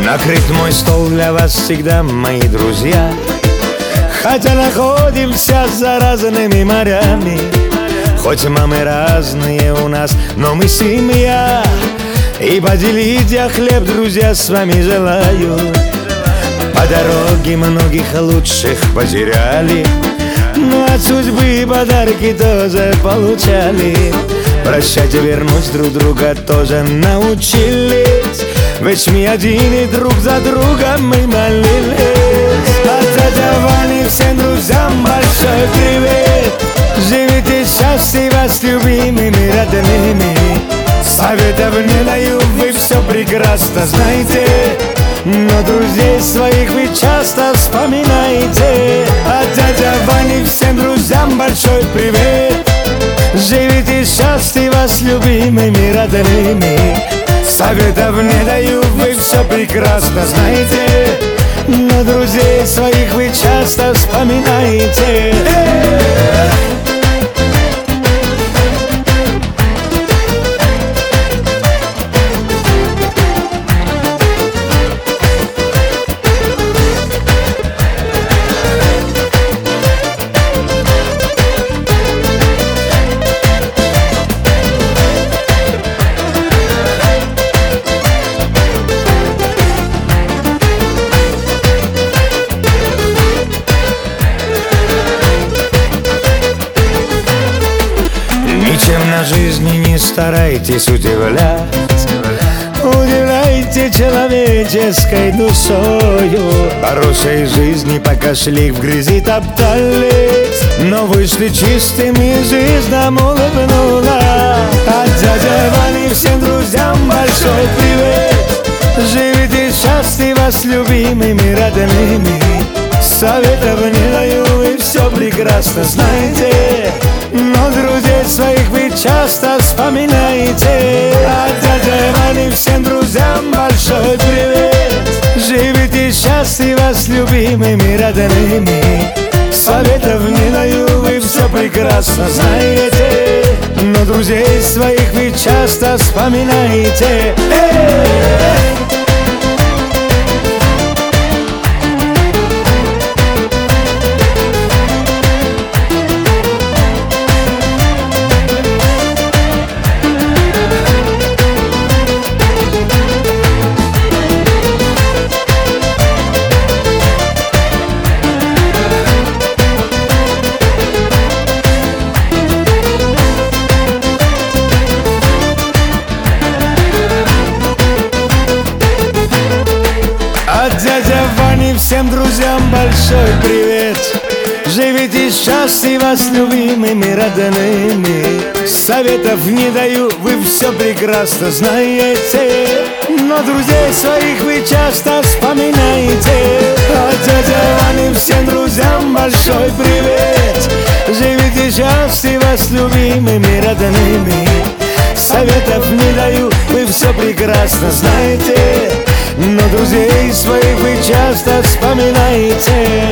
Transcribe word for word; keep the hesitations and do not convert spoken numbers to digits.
Накрыт мой стол для вас всегда, мои друзья. Хотя находимся за разными морями, хоть мамы разные у нас, но мы семья. И поделить я хлеб, друзья, с вами желаю. По дороге многих лучших потеряли, но от судьбы подарки тоже получали. Прощать и вернуть друг друга тоже научились, ведь мы один и друг за другом мы молились. От дядя Вани всем друзьям большой привет. Живите счастливо с любимыми родными. Советов не даю, вы все прекрасно знаете, но друзей своих вы часто вспоминаете. От дядя Вани всем друзьям большой привет. Живите счастливо с любимыми родными. Советов не даю, вы все прекрасно знаете, но друзей своих вы часто вспоминаете. Ничем на жизни не старайтесь удивлять, удивляйте человеческой душою. Хорошей жизни пока шли в грязи топтались, но вышли чистыми, жизнь нам улыбнула. От дядя Вани всем друзьям большой привет. Живите счастливо с любимыми родными. Советов не даю, вы все прекрасно знаете, но друзей своих вы часто вспоминаете. От дяди Вани всем друзьям большой привет. Живите счастливо с любимыми родными. Советов не даю, вы все прекрасно знаете, но друзей своих вы часто вспоминаете. От дядя Вани всем друзьям большой привет. Живите счастливо с любимыми родными. Советов не даю, вы все прекрасно знаете, но друзей своих вы часто вспоминаете. От дядя Вани всем друзьям большой привет. Живите счастливо с любимыми родными. Советов не даю, вы все прекрасно знаете, но друзей своих вы часто вспоминаете.